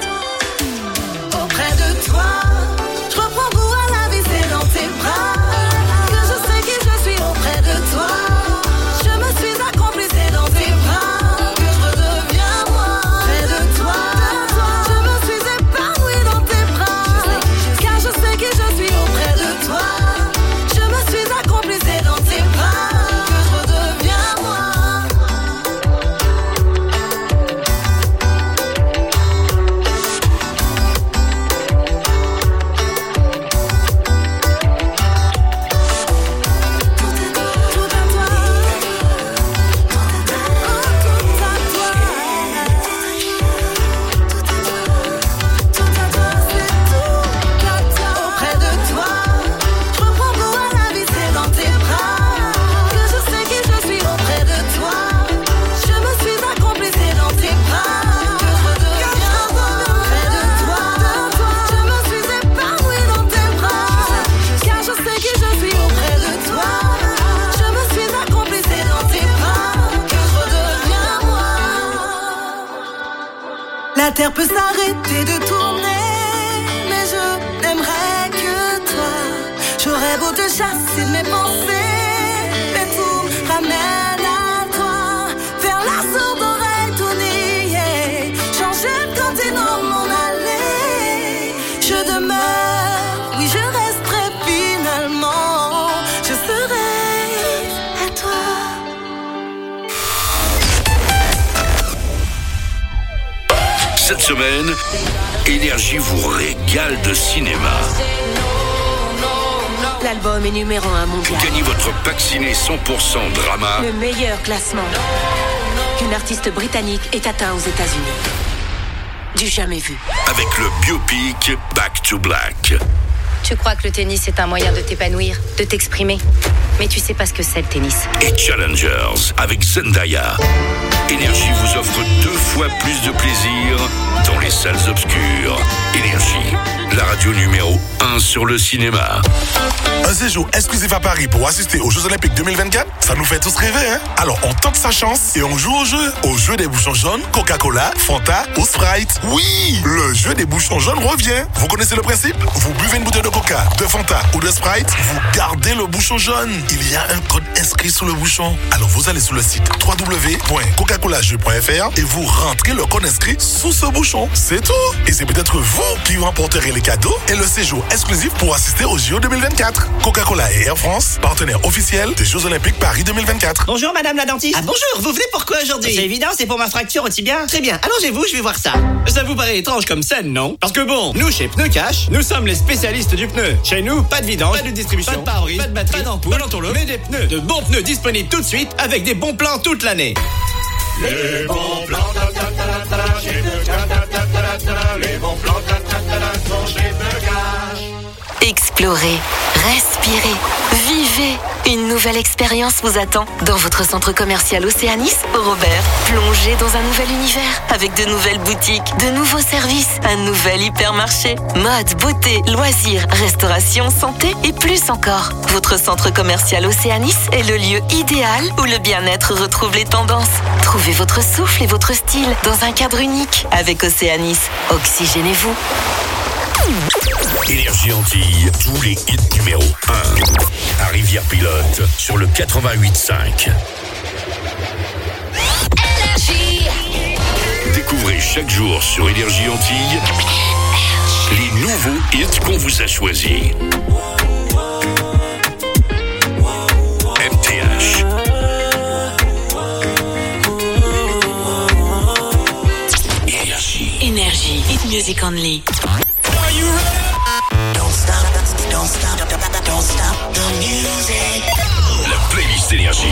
Auprès de toi, je reprends goût à la vie, c'est dans tes bras que je sais qui je suis. Auprès de toi, je me suis accomplie, c'est dans tes bras que je redeviens moi. Près de toi, je me suis épanouie dans tes bras, car je sais qui je suis. Auprès de toi, je me suis accomplie, c'est dans tes bras que je redeviens moi. Auprès de toi, je reprends goût à la vie, c'est dans tes bras que je sais qui je suis. Auprès de toi, je me suis accomplie, c'est dans tes bras que je redeviens moi. Près de toi, je me suis épanouie dans tes bras, car je sais qui je suis. Auprès de toi, je me suis accomplie, c'est dans tes bras que je redeviens moi. La terre peut s'arrêter de tourner, te chasser de mes pensées. Mais tout me ramène à toi, vers la sourde oreille tout nier. Changer de continent, m'en aller. Je demeure, oui je resterai finalement. Je serai à toi. Cette semaine, Énergie vous régale de cinéma. L'album est numéro un mondial. Gagnez votre pack ciné cent pour cent drama. Le meilleur classement qu'une artiste britannique ait atteint aux États-Unis. Du jamais vu. Avec le biopic Back to Black. Tu crois que le tennis est un moyen de t'épanouir, de t'exprimer, mais tu sais pas ce que c'est le tennis. Et Challengers avec Zendaya. Énergie vous offre deux fois plus de plaisir dans les salles obscures. Énergie, la radio numéro un sur le cinéma. Un séjour exclusif à Paris pour assister aux Jeux Olympiques deux mille vingt-quatre, ça nous fait tous rêver, hein? Alors on tente sa chance et on joue au jeu. Au jeu des bouchons jaunes, Coca-Cola, Fanta ou Sprite. Oui, le jeu des bouchons jaunes revient. Vous connaissez le principe? Vous buvez une bouteille de Coca, de Fanta ou de Sprite, vous gardez le bouchon jaune. Il y a un code inscrit sur le bouchon. Alors vous allez sur le site w w w point coca cola jeux point f r et vous rentrez le code inscrit sous ce bouchon. C'est tout. Et c'est peut-être vous qui remporterez les cadeaux et le séjour exclusif pour assister aux J O deux mille vingt-quatre. Coca-Cola et Air France, partenaires officiels des Jeux Olympiques Paris deux mille vingt-quatre. Bonjour madame la dentiste. Ah bonjour, vous venez pourquoi aujourd'hui? C'est évident, c'est pour ma fracture au tibia. Très bien, allongez-vous, je vais voir ça. Ça vous paraît étrange comme scène, non? Parce que bon, nous chez Pneu Cash, nous sommes les spécialistes du pneu. Chez nous, pas de vidange, pas de distribution, pas de pare-brise, pas de batterie, pas d'ampoule, pas d'entourloupe, mais des pneus. De bons pneus disponibles tout de suite avec des bons plans toute l'année. Les bons plans, ta ta ta ta ta, chez Pneu Cash, ta ta ta ta ta, les bons plans, ta ta ta ta, sont chez Pneu Cash. Explorez, respirez, vivez. Une nouvelle expérience vous attend dans votre centre commercial Océanis, Robert. Plongez dans un nouvel univers avec de nouvelles boutiques, de nouveaux services, un nouvel hypermarché, mode, beauté, loisirs, restauration, santé et plus encore. Votre centre commercial Océanis est le lieu idéal où le bien-être retrouve les tendances. Trouvez votre souffle et votre style dans un cadre unique avec Océanis. Oxygénez-vous. Énergie Antilles, tous les hits numéro un. À Rivière-Pilote, sur le quatre-vingt-huit cinq. Énergie. Découvrez chaque jour sur Énergie Antilles les nouveaux hits qu'on vous a choisis. M T H. Énergie. Énergie. Hit music only. Don't stop, don't stop, don't stop the music. La playlist Énergie.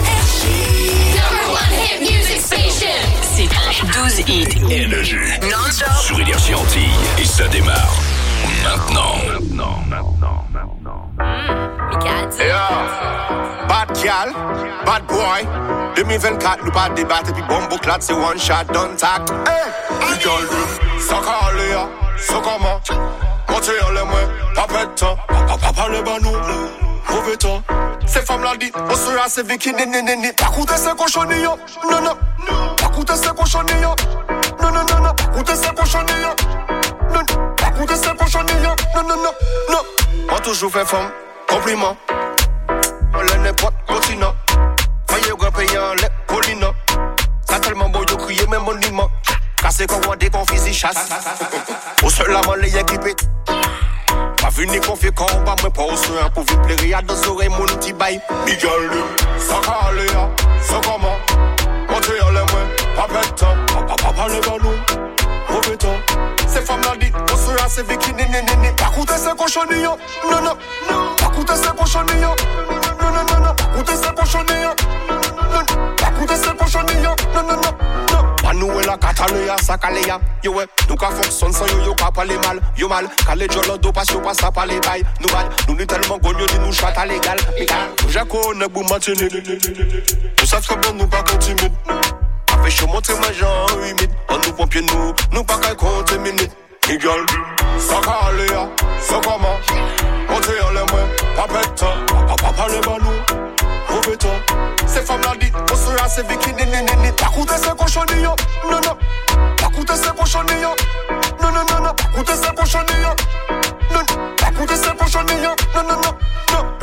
Number one hit music station. C'est douze hits. Énergie. Non-stop. Sur Énergie Antilles. Et ça démarre maintenant. Maintenant, maintenant, maintenant. Yeah. Bad gal, bad boy. deux mille vingt-quatre, nous pas débattre. Puis bombo clat, c'est one shot, don't tact. Hey, les gars, ça calé, ça comment? Montez en les mains, pas perdre de temps. Papa parle pas nous, mauvais temps. Ces femmes-là disent, on sera assez vécu, néné, néné. Pas coûter ces cochonillos, non, non. Pas coûter ces cochonillos, non, non, non, non. Pas coûter ces cochonillos, non, non. Pas coûter ces cochonillos, non, non, non, non. On toujours fait femme, compliment. On l'est n'importe continent. Faye au grand pays en lait, colina. Ça tellement beau, yo crier même monument. Cassé comme on dit qu'on fait chasse. Au seul la man les équipés. Pas venu confier quand on va me pas au soin. Pour vous plaire à deux oreilles mon petit bail. Miguel, ça calé, ça comment? Montez en les mains, pas perdre de temps. Papa parle pas nous, mauvais temps. Ces femmes-là disent, on sera assez vécu, néné, néné. Pas coûter ces cochonillos, non, non. Pas coûter ces cochonillos, non, non, non, non. Pas coûter ces cochonillos, non, non. Pas coûter ces cochonillos, non, non, non. Nous la Catalunya, ça calé ya. Yo ouais, nous ka fonctionne sans yo yo ka parler mal. Yo mal, calé jolo do pas yo pas ça parler bail. Nous mal, nous nous tellement gonyo dit nous chata légal. Légal. Je connais bou matine. Nous savons que bon nous pas continuer. Avec chaud monter ma jambe humide. On nous pompier nous, nous pas qu'à compter minutes. Miguel, ça calé ya, ça comment? Montez en les mains, pas perdre de temps. Papa parle pas nous, mauvais temps. Ces femmes-là disent, on sera assez vécu, néné, néné. Pas coûter ces cochonillos, non, non. Pas coûter ces cochonillos, non, non, non, non. Pas coûter ces cochonillos, non, non. Pas coûter ces cochonillos, non, non, non, non.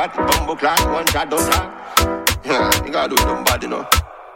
party bumbo clock, one shot don't talk. Yeah, you gotta do them body, you know.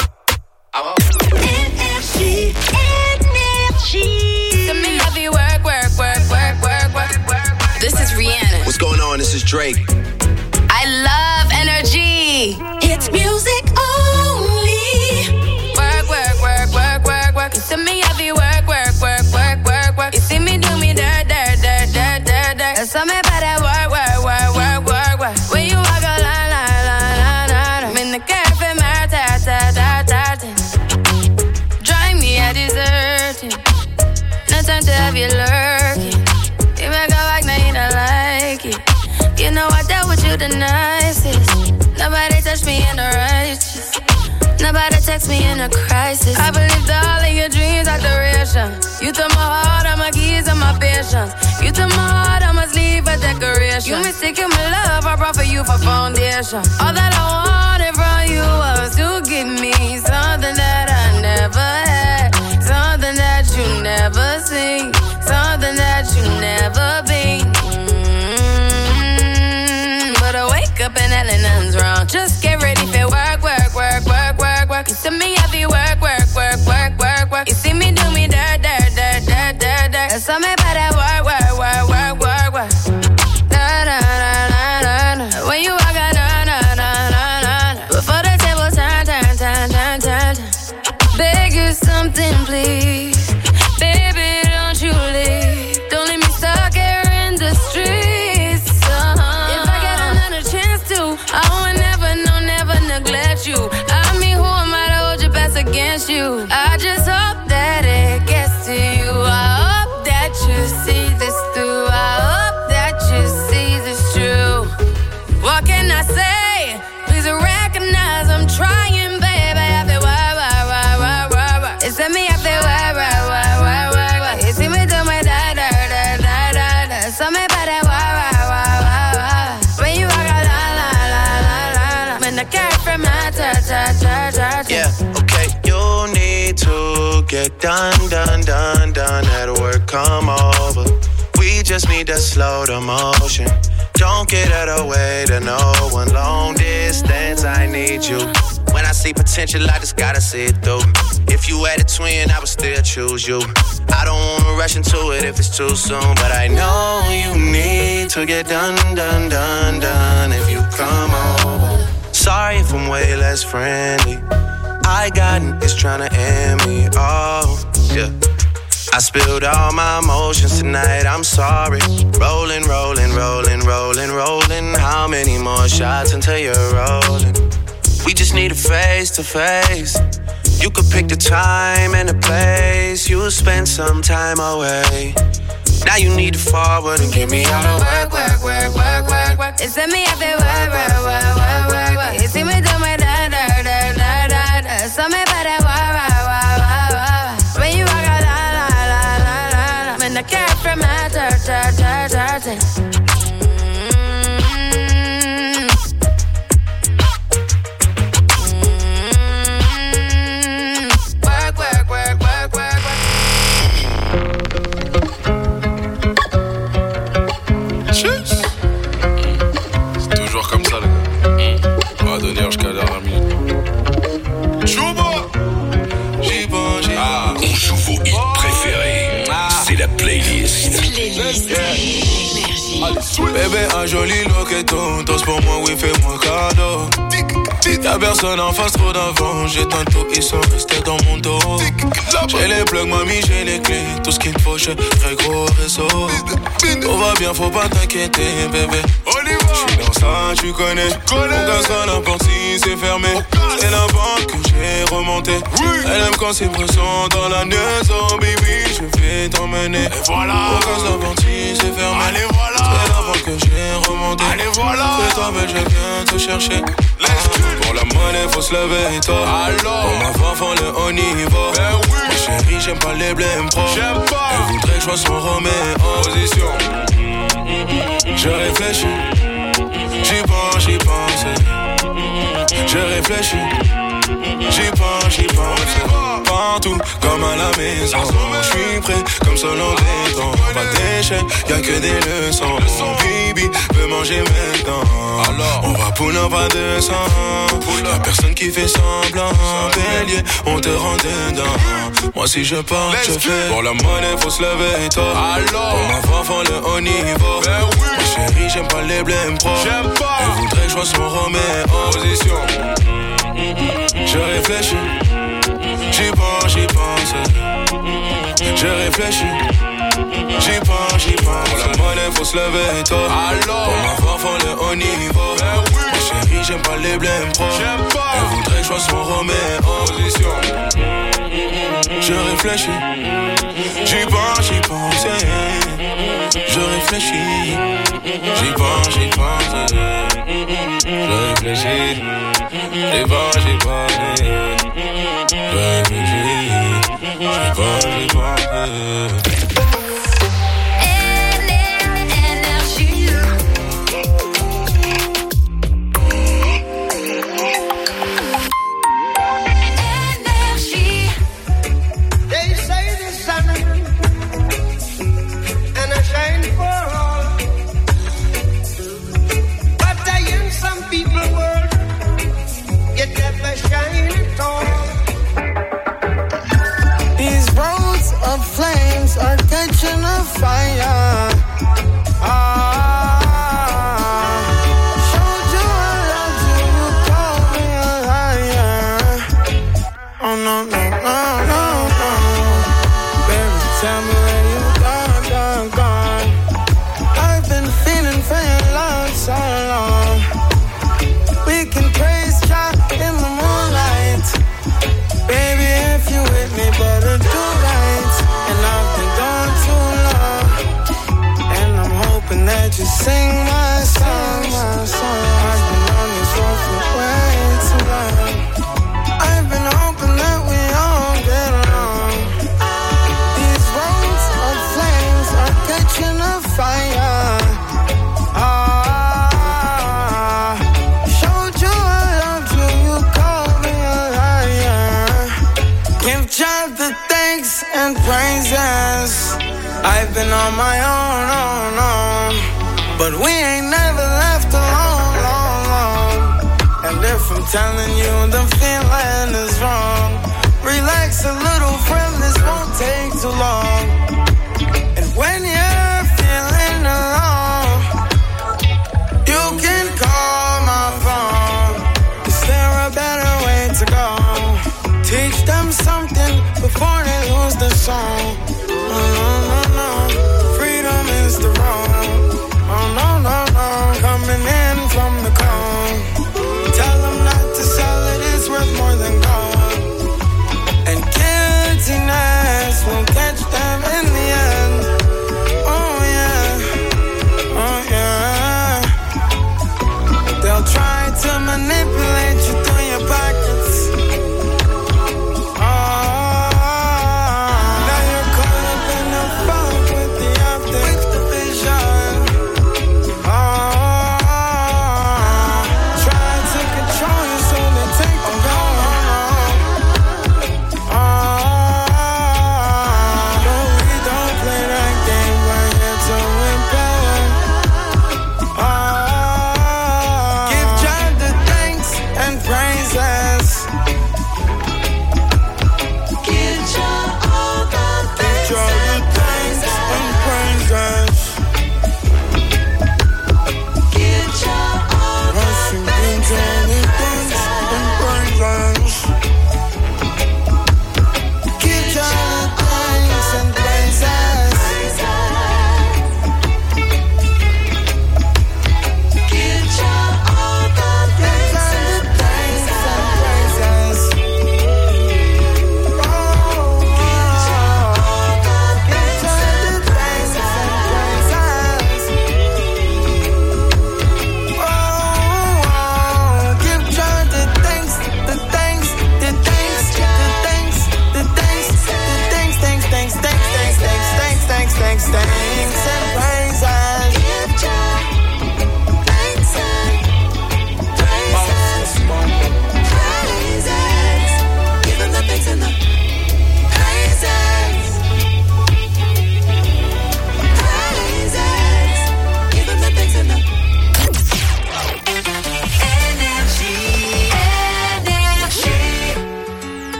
Energy, energy. To me, I be work, work, work, work, work, work, work. This is Rihanna. What's going on? This is Drake. I love energy. It's music only. Work, work, work, work, work, work. To me, I be work, work, work, work, work, work. You see me do me dirt, dirt, dirt, dirt, dirt, dirt. There's something about that work, work, work, work, work, work. When you walk a line, line, line, line, line. I'm in the cafe, my ta, ta, ta, ta, ta. Drive me a deserting. No time to have you lurking. You make a walk, now you don't like it. You know I dealt with you the nicest. Nobody touched me in the righteous. Nobody text me in a crisis. I believed all of your dreams are duration. You took my heart, all my keys, and my patience. You took my heart, I must leave a decoration. You mistaken my love, I brought for you for foundation. All that I wanted from you was to give me something that I never had, something that you never seen, something that you never been. Mm-hmm. But I wake up and hell nothing's wrong. Just get ready for work, work, work, work, work, work. You see me, I be work, work, work, work, work, work. You see me do me dirt, dirt, dirt, dirt, dirt, dirt. There's something about that work, work, work, work, work, work. Na na na na na na. When you walk out, na na na na na. Before the table turn, turn, turn, turn, turn, turn. Beg you something, please, baby, don't you leave. Don't leave me stuck here in the streets. Uh-huh. If I get another chance to, I would never, no, never neglect you. I mean, who am I to hold your best against you? I just hope that it gets to you. I hope that you see this through. I hope that you see this true. What can I say? Please recognize I'm trying, baby. I feel why, why, why, why, why, why. It's at me, I feel why, why, why, why, why, why. You see me do my da, da, da, da, da, da. Something about that why, why, why, why, why. When you walk out, la, la, la, la, la, la. When the cat from my ta, ta, ta, ta, ta. Yeah, okay, you need to get done, done, done, done. At work, come over. We just need to slow the motion. Don't get out of the way to no one. Long distance, I need you. When I see potential, I just gotta see it through. If you had a twin, I would still choose you. I don't wanna rush into it if it's too soon, but I know you need to get done, done, done, done. If you come over. Sorry if I'm way less friendly. I got it's trying to end me. Oh, yeah. I spilled all my emotions tonight, I'm sorry. Rolling, rolling, rolling, rolling, rolling. How many more shots until you're rolling? We just need a face to face. You could pick the time and the place. You'll spend some time away. Now you need to forward and get me out of work, work, work, work, work, work. It's at me, I feel work, work, work, work, work, work. You see me do my da, da, da, da, da, da. Something about that wah, wah, wah, wah, wah. When you walk out, la, la, la, la, la, la. When the cat from my ta, ta, ta, ta, ta. Jusqu'à la dernière minute. Chouba! J'y pense, j'y ah. On joue vos hits préférés. Ah. C'est la playlist. Playlist. Bébé, un joli loqueton. Danse pour moi, oui, fais-moi cadeau. Y'a personne en face, trop d'avant. J'éteins tout, ils sont restés dans mon dos. J'ai les plugs, mamie, j'ai les clés. Tout ce qu'il me faut, j'ai très gros réseau. Tout va bien, faut pas t'inquiéter, bébé. J'suis dans ça, tu connais. On casse à la porte si c'est fermé. C'est la banque que j'ai remonté. Elle aime quand c'est pressant dans la maison, baby. Je vais t'emmener. Et voilà. On casse la porte si c'est fermé. Allez, voilà. C'est la banque que j'ai remonté. Allez, voilà. Fais-toi belle, je viens te chercher. Pour la monnaie, faut se lever tôt. Pour ma femme, le haut niveau. Ben oui. Ma chérie, j'aime pas les blèmes pro. J'aime pas. Elle voudrait que je sois son Roméo. Position. Je réfléchis. J'y pense, j'y pense. Je réfléchis. J'y pense, j'y pense. Partout, comme à la maison. J'suis prêt, comme seul en béton. Pas d'échec, y'a que des leçons. Bibi veut manger maintenant. Alors, on va pull up à deux cents. Y'a personne qui fait semblant. Bélier, on te rend dedans. Moi si je pars, je fais. Pour la monnaie, faut se lever tôt. Alors, pour ma voix, faut le haut niveau. Ben oui. Ma chérie, j'aime pas les blèmes pro. J'aime pas. Elle voudrait que je sois son Roméo. Position. Je réfléchis. J'y pense, j'y pense. Je réfléchis. J'y pense, j'y pense. Pour la monnaie, faut se lever tôt. Alors, pour ma voix, faut le haut niveau. Ben oui. Ma chérie, j'aime pas les blèmes pro. J'aime pas. Elle voudrait que je sois son Roméo. Position. Je réfléchis. J'y pense, j'y pense. Je réfléchis. J'y pense, j'y pense. Je réfléchis. J'y pense, j'y pense. Je réfléchis. J'y pense, j'y pense. Are catching a fire. Ah, showed you I loved you, you called me a liar. Oh no, no, no, no, no. Baby, tell me where you gone, gone, gone. I've been feeling for your love so long. We can praise God in the moonlight. Baby, if you with me, better do right. And I've been gone too long, and I'm hoping that you sing my song, my song. I've been on this road for way too long. I've been hoping that we all get along. These roads of flames are catching a fire. Ah, showed you I loved you, you called me a liar. Give God the thanks and praises. I've been on my own, own, own, but we ain't never left alone, long, long. And if I'm telling you the feeling is wrong, relax a little, friend, this won't take too long. And when you're feeling alone, you can call my phone. Is there a better way to go? Teach them something before they lose the song. Oh, no, no, no. Freedom is the wrong. Oh, no, no, no. Coming in from the cone. Tell them not to sell it, it's worth more than gold. And guiltiness will catch them in the end. Oh, yeah. Oh, yeah. They'll try to manipulate you through your pockets.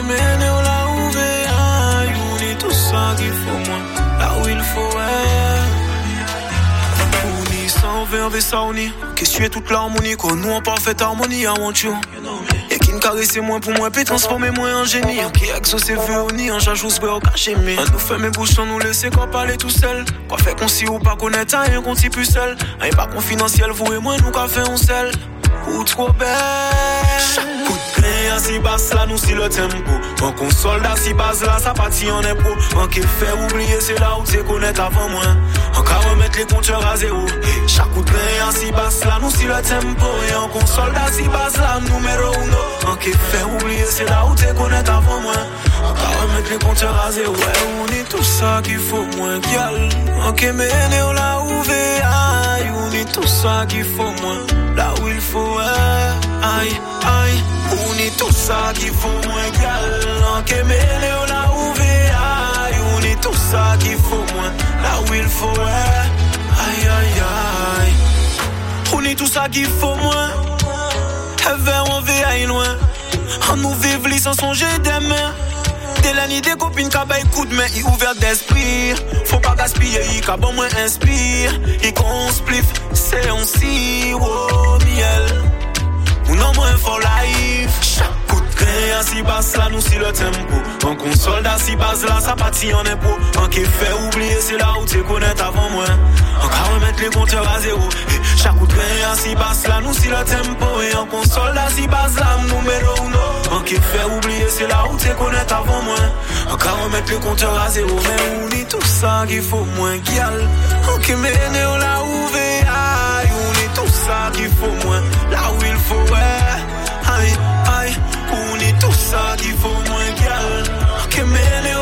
mener ou là où veille, on est tout ça qu'il faut moins, là où il faut être. On y sans verbe ça on y, qu'est-ce que tu es toute l'harmonie, qu'on nous en parfaite harmonie, I want you. Et qui ne caresse moins pour moi, puis transformer moi en génie. Qui exauce veut on y, en chachou se au caché, mais on nous fait mes bouches, on nous laisse qu'on parler tout seul. Quoi fait qu'on s'y ou pas connaître, rien qu'on s'y plus seul. Rien pas confidentiel, vous et moi, nous qu'a fait on seul. Ou trop belle. Chaque coup de grain, si basse là, nous si le tempo. En console là, si basse là, ça partit en impro. En qui fait oublier, c'est là où t'es connaître avant moi. En qu'à remettre les compteurs à zéro. Chaque coup de grain, si basse là, nous si le tempo. Et en console là, si basse là, numéro uno. En qui fait oublier, c'est là où t'es connaître avant moi. En qu'à remettre les compteurs à zéro. Ouais, on est tout ça qu'il faut moins gueule. En qui mène là où veille, on est tout ça qu'il faut moins. Là où il faut, aïe, aïe, on est tout ça qu'il faut moins galant. Que mêlé, là où veille, on est tout ça qu'il faut moins. Là où il faut, aïe, aïe, aïe. On est tout ça qu'il faut moins. Vers on veille loin. On nous vive les sans songer des mains. Dès la nuit des copines qui baillent coup de main, ils ouverts d'esprit. Faut pas gaspiller, ils qui bon moins inspire. Ils qu'on spliff, c'est on si, oh miel. Ou non moins for life. Chaque coup de grain, si basse là, nous si le tempo. En console là, si basse là, ça partit en impôt. En qui fait oublier, c'est là où t'es connaître avant moi. En qu'à remettre les compteurs à zéro. Et chaque coup de grain, si basse là, nous si le tempo. Et en console là, si basse là, numéro uno. En qui fait oublier, c'est là où t'es connaître avant moi. En qu'à remettre les compteurs à zéro. Mais on dit tout ça qu'il faut moins guial. En qui mène là où veille, on est tout ça qu'il faut moins. Là où il faut, ouais. Aïe, aïe, on est tout ça qu'il faut moins guial. En qui mène